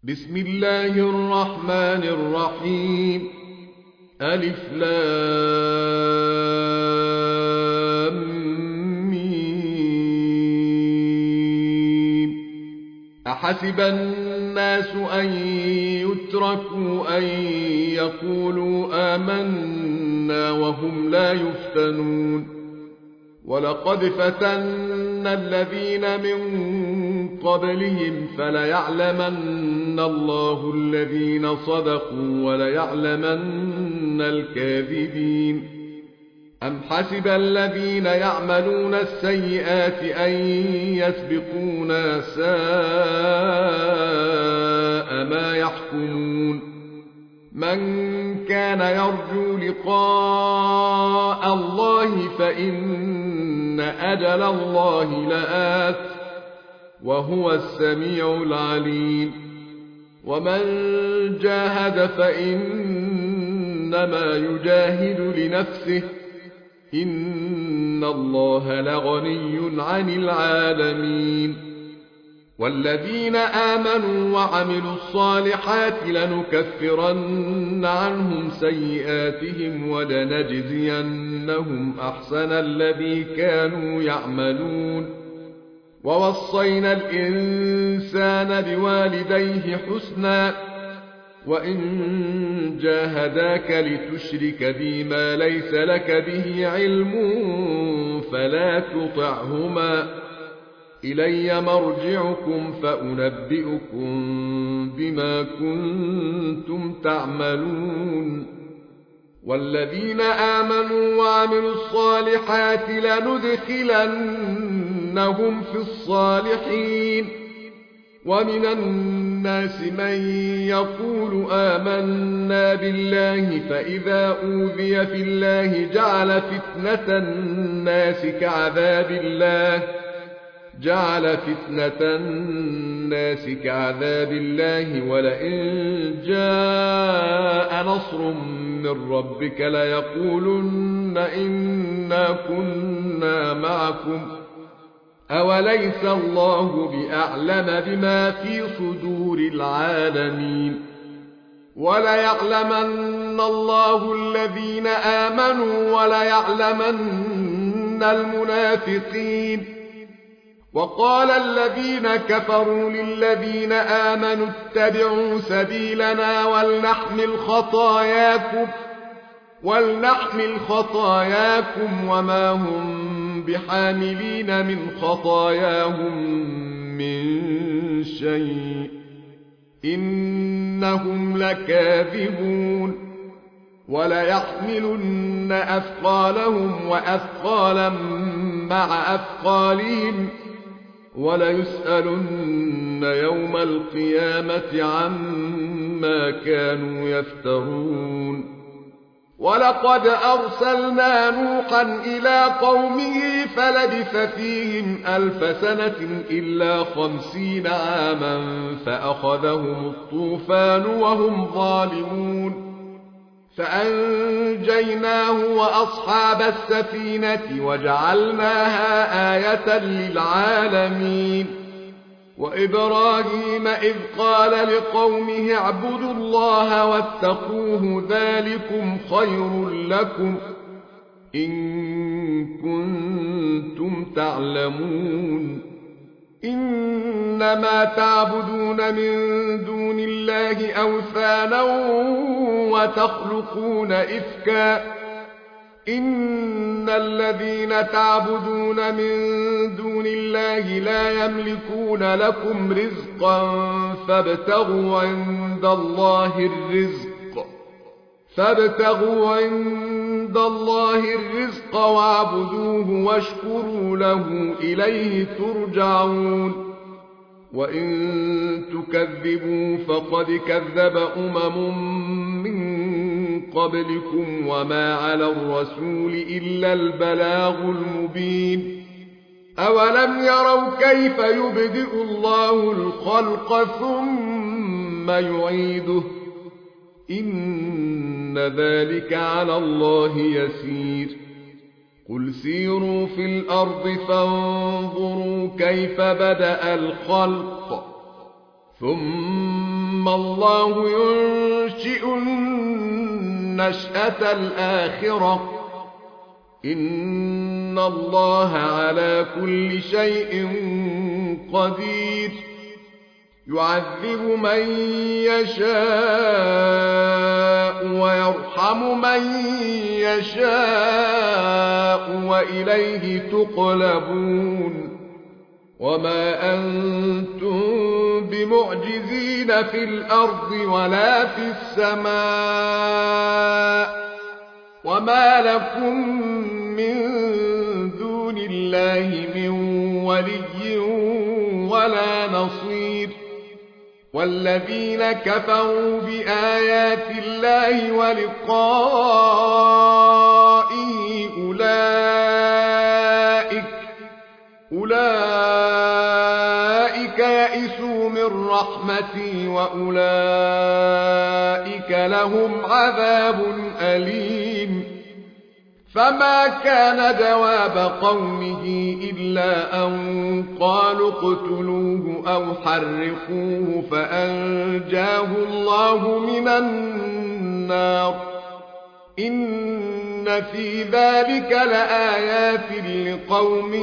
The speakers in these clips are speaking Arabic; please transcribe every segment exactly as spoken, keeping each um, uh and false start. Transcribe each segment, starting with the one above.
بسم الله الرحمن الرحيم. ألف لام ميم. أحسب الناس أن يتركوا أن يقولوا آمنا وهم لا يفتنون. ولقد فتنا الذين من قبلهم فليعلمن الله الذين صدقوا وليعلمن الكاذبين. أم حسب الذين يعملون السيئات أن يسبقونا، ساء ما يحكمون. من كان يرجو لقاء الله فإن أجل الله لآت، وهو السميع العليم. ومن جاهد فإنما يجاهد لنفسه، إن الله لغني عن العالمين. والذين آمنوا وعملوا الصالحات لنكفرن عنهم سيئاتهم ولنجزينهم أحسن الذي كانوا يعملون. ووصينا الإنسان بوالديه حسنا، وإن جاهداك لتشرك بي ما ليس لك به علم فلا تطعهما، إلي مرجعكم فأنبئكم بما كنتم تعملون. والذين آمنوا وعملوا الصالحات لندخلنهم في الصالحين. ومن الناس من يقول آمنا بالله فإذا أوذي في الله جعل فتنة الناس كعذاب الله جعل فتنة الناس كعذاب الله ولئن جاء نصر من ربك ليقولن إنا كنا معكم أوليس الله بأعلم بما في صدور العالمين. وليعلمن الله الذين آمنوا وليعلمن المنافقين. وقال الذين كفروا للذين آمنوا اتبعوا سبيلنا ولنحمل خطاياكم ولنحمل خطاياكم وما هم بحاملين من خطاياهم من شيء إنهم لكاذبون. وليحملن أثقالهم وأثقالا مع أثقالهم وليسألن يوم القيامة عما كانوا يفترون. ولقد أرسلنا نوحا إلى قومه فلبث فيهم ألف سنة إلا خمسين عاما فأخذهم الطوفان وهم ظالمون، فأنجيناه وأصحاب السفينة وجعلناها آية للعالمين. وإبراهيم إذ قال لقومه اعبدوا الله واتقوه ذلكم خير لكم إن كنتم تعلمون. إنما تعبدون من دون الله أوثانا وتخلقون إفكا إن الذين تعبدون من دون الله لا يملكون لكم رزقا فابتغوا عند الله الرزق فابتغوا عند الله الرزق واعبدوه واشكروا له إليه ترجعون. وإن تكذبوا فقد كذب أمم من قبلكم وما على الرسول إلا البلاغ المبين. أولم يروا كيف يبدئ الله الخلق ثم يعيده إن ذلك على الله يسير. قل سيروا في الأرض فانظروا كيف بدأ الخلق ثم ثم الله ينشئ النشأة الآخرة إن الله على كل شيء قدير يعذب من يشاء ويرحم من يشاء وإليه تقلبون وما أنتم بمعجزين في الأرض ولا في السماء وما لكم من دون الله من ولي ولا نصير والذين كفروا بآيات الله ولقائه أولئك أولئك يئسوا من رحمتي وأولئك لهم عذاب أليم فما كان جواب قومه إلا أن قالوا اقتلوه أو حرقوه فأنجاه الله من النار إن في ذلك لآيات لقوم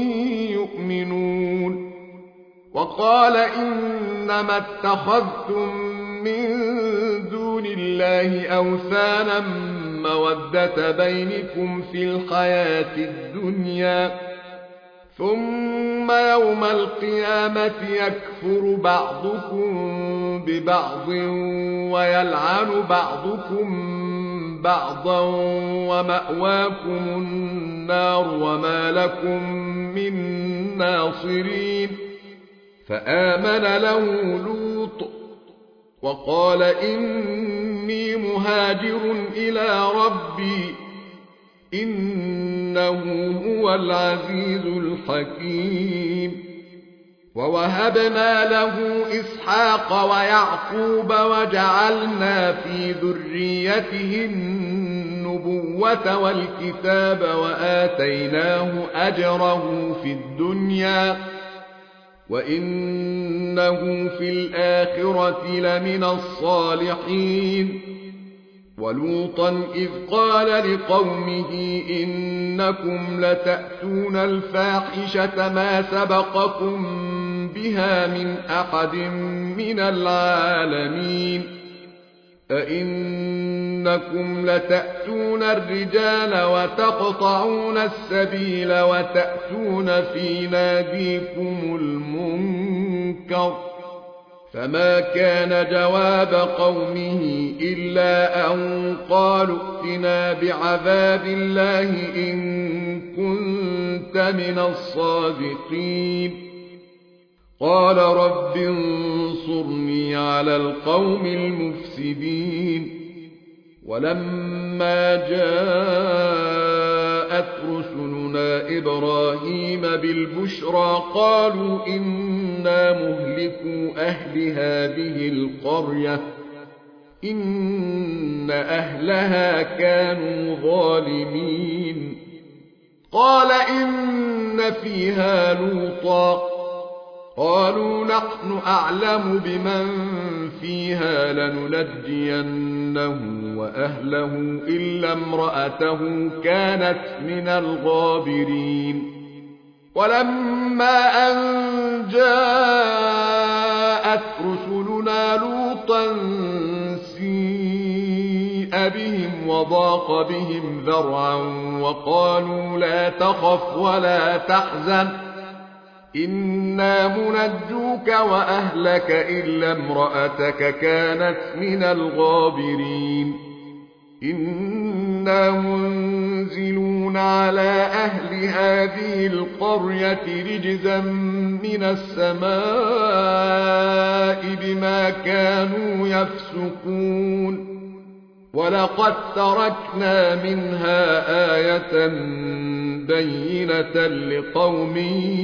يؤمنون وقال إنما اتخذتم من دون الله أوثانا مودة بينكم في الحياة الدنيا ثم يوم القيامة يكفر بعضكم ببعض ويلعن بعضكم بعضا ومأواكم النار وما لكم من ناصرين فآمن له لوط وقال إني مهاجر إلى ربي إنه هو العزيز الحكيم ووهبنا له إسحاق ويعقوب وجعلنا في ذريته النبوة والكتاب وآتيناه أجره في الدنيا وإنه في الآخرة لمن الصالحين ولوطا إذ قال لقومه إنكم لتأتون الفاحشة ما سبقكم بها من أحد من العالمين أئنكم لتأتون الرجال وتقطعون السبيل وتأتون في ناديكم المنكر فما كان جواب قومه إلا أن قالوا ائتنا بعذاب الله إن كنت من الصادقين قال رب انصرني على القوم المفسدين ولما جاءت رسلنا إبراهيم بالبشرى قالوا إنا مهلكو أهل هذه القرية إن أهلها كانوا ظالمين قال إن فيها لوطا قالوا نحن أعلم بمن فيها لننجينه وأهله إلا امرأته كانت من الغابرين ولما أن جاءت رسلنا لوطا سيء بهم وضاق بهم ذرعا وقالوا لا تخف ولا تحزن إنا منجوك وأهلك إلا امرأتك كانت من الغابرين إنا منزلون على أهل هذه القرية رجزا من السماء بما كانوا يفسقون ولقد تركنا منها آية بينة لقوم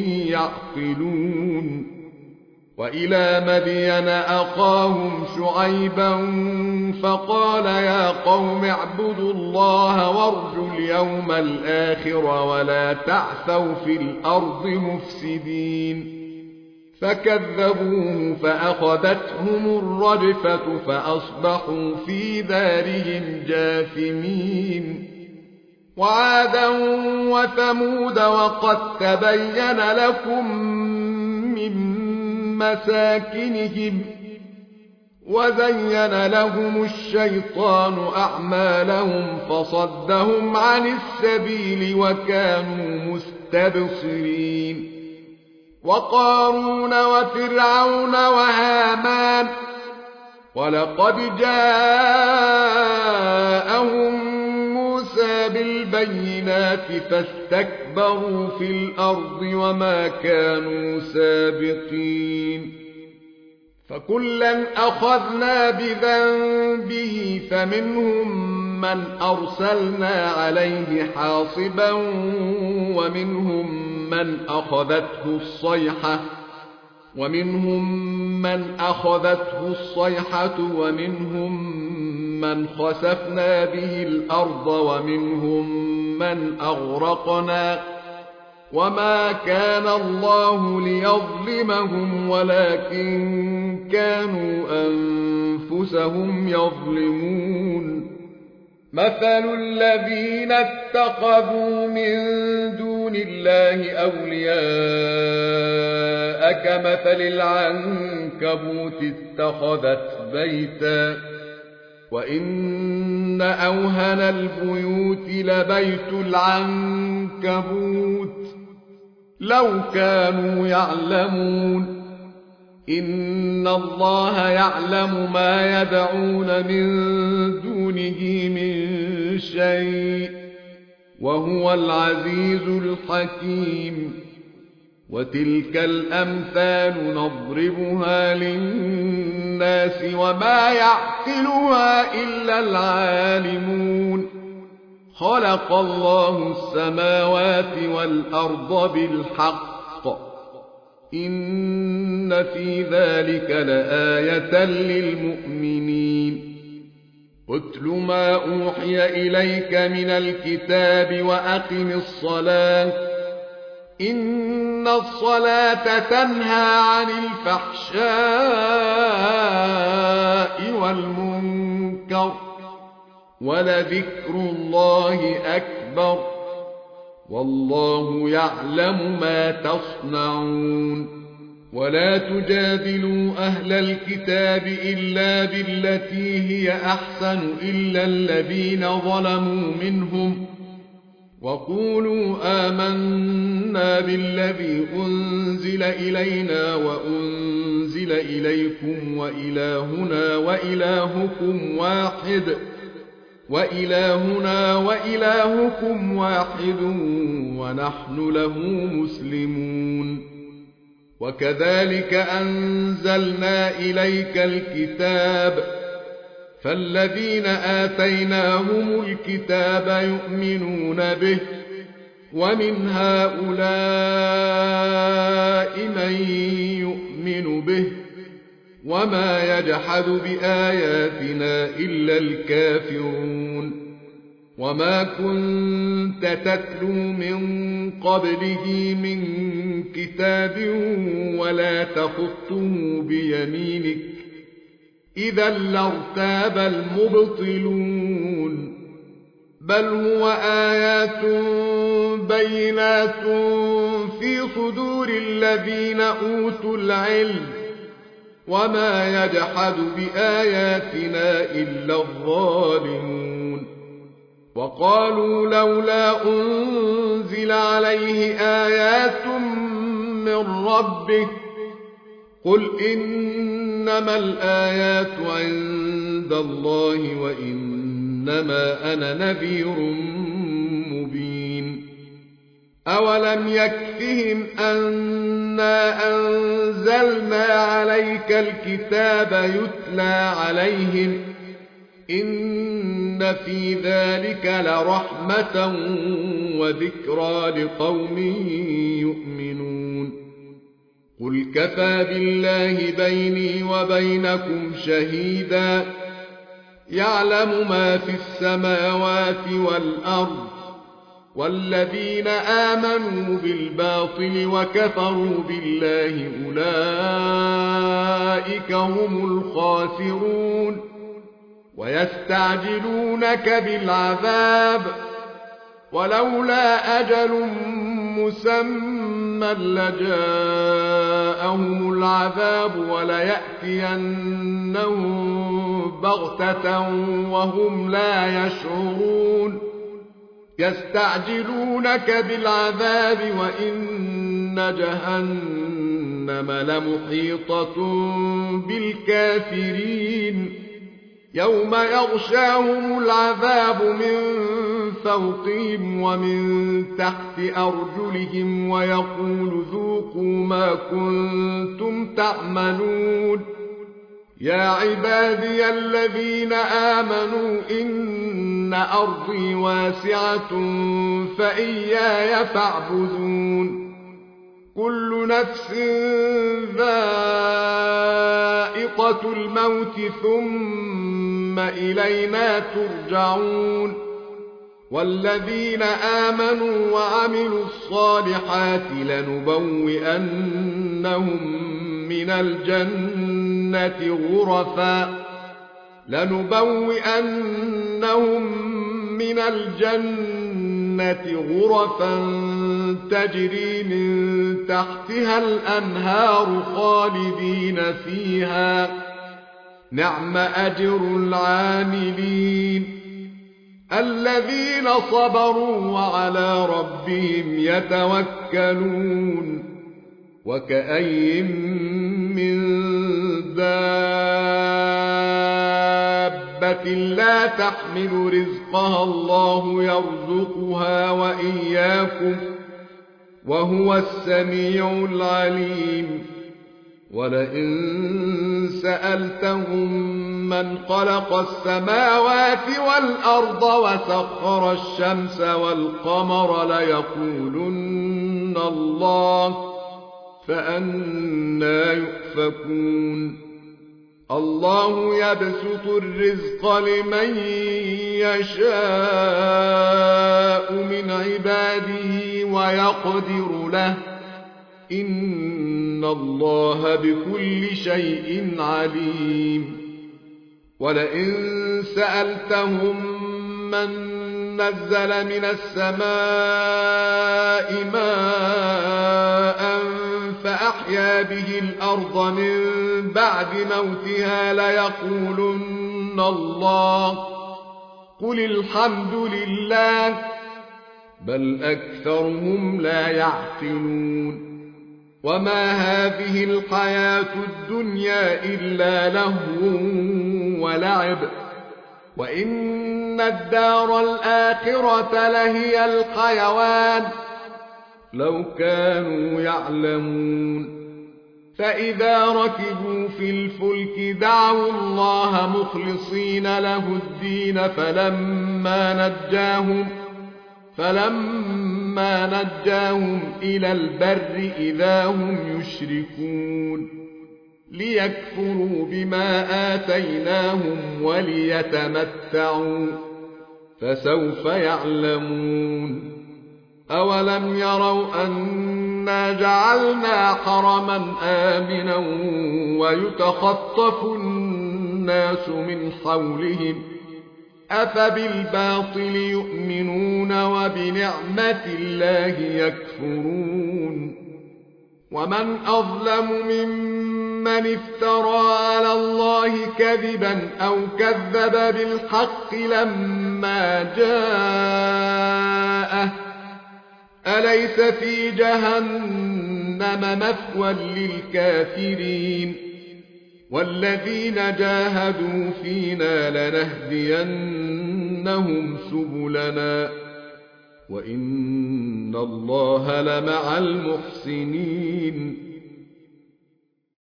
يعقلون وإلى مدين أخاهم شعيبا فقال يا قوم اعبدوا الله وارجوا اليوم الآخر ولا تعثوا في الأرض مفسدين فكذبوه فأخذتهم الرجفة فأصبحوا في دارهم جاثمين. وعادا وثمود وقد تبين لكم من مساكنهم وزين لهم الشيطان أعمالهم فصدهم عن السبيل وكانوا مستبصرين. وقارون وفرعون وهامان ولقد جاءهم موسى بالبينات فاستكبروا في الأرض وما كانوا سابقين. فكلا أخذنا بذنبه فمنهم من أرسلنا عليه حاصبا ومنهم من أخذته الصيحة ومنهم من أخذته الصيحة ومنهم من خسفنا به الأرض ومنهم من أغرقنا وما كان الله ليظلمهم ولكن كانوا أنفسهم يظلمون. مثل الذين اتخذوا من دون الله أولياء كمثل العنكبوت اتخذت بيتا وإن أوهن البيوت لبيت العنكبوت لو كانوا يعلمون. إن الله يعلم ما يدعون من دونه من شيء وهو العزيز الحكيم. وتلك الأمثال نضربها للناس وما يعقلها إلا العالمون. خلق الله السماوات والأرض بالحق إن في ذلك لآية للمؤمنين. اتل ما أوحي إليك من الكتاب وأقم الصلاة إن الصلاة تنهى عن الفحشاء والمنكر ولذكر الله أكبر والله يعلم ما تصنعون. ولا تجادلوا أهل الكتاب إلا بالتي هي أحسن إلا الذين ظلموا منهم وقولوا آمنا بالذي أنزل إلينا وأنزل إليكم وإلهنا وإلهكم واحد وإلهنا وإلهكم واحد ونحن له مسلمون. وكذلك أنزلنا إليك الكتاب فالذين آتيناهم الكتاب يؤمنون به ومن هؤلاء من يؤمن به وما يجحد بآياتنا إلا الكافرون. وما كنت تتلو من قبله من كتاب ولا تخطه بيمينك إذا لارتاب المبطلون. بل هو آيات بينات في صدور الذين أوتوا العلم وما يجحد بآياتنا إلا الظالمون. وقالوا لولا أنزل عليه آيات من ربه قل إنما الآيات عند الله وإنما أنا نذير مبين. أولم يكفهم أنا أنزلنا عليك الكتاب يتلى عليهم إن في ذلك لرحمة وذكرى لقوم يؤمنون. قل كفى بالله بيني وبينكم شهيدا يعلم ما في السماوات والأرض والذين آمنوا بالباطل وكفروا بالله أولئك هم الخاسرون ويستعجلونك بالعذاب ولولا أجل مسمى لجاءهم العذاب وليأتينهم بغتة وهم لا يشعرون يستعجلونك بالعذاب وإن جهنم لمحيطة بالكافرين يوم يغشاهم العذاب من فوقهم ومن تحت أرجلهم ويقول ذوقوا ما كنتم تعملون يا عبادي الذين آمنوا إن أرضي واسعة فإياي فاعبدون كل نفس ذائقة الموت ثم إلينا ترجعون والذين آمنوا وعملوا الصالحات لنبوئنهم من الجنة غرفا لنبوئنهم من الجنة غرفا تجري من تحتها الأنهار خالدين فيها نعم أجر العاملين الذين صبروا وعلى ربهم يتوكلون وكأي من دابة لا تحمل رزقها الله يرزقها وإياكم وهو السميع العليم ولئن سألتهم من خلق السماوات والأرض وسخر الشمس والقمر ليقولن الله فأنى يؤفكون الله يبسط الرزق لمن يشاء من عباده ويقدر له إن الله بكل شيء عليم ولئن سألتهم من نزل من السماء ماء فأحيا به الأرض من بعد موتها ليقولن الله قل الحمد لله بل أكثرهم لا يعقلون وما هذه الحياة الدنيا إلا لهو ولعب وإن الدار الآخرة لهي الحيوان لو كانوا يعلمون فإذا ركبوا في الفلك دعوا الله مخلصين له الدين فلما نجاهم فلما نجاهم إلى البر إذا هم يشركون ليكفروا بما آتيناهم وليتمتعوا فسوف يعلمون أولم يروا أنا جعلنا حرما آمنا ويتخطف الناس من حولهم أفبالباطل يؤمنون وبنعمة الله يكفرون ومن أظلم ممن افترى على الله كذبا أو كذب بالحق لما جاءه أليس في جهنم مثوى للكافرين والذين جاهدوا فينا لنهدينهم سبلنا وإن الله لمع المحسنين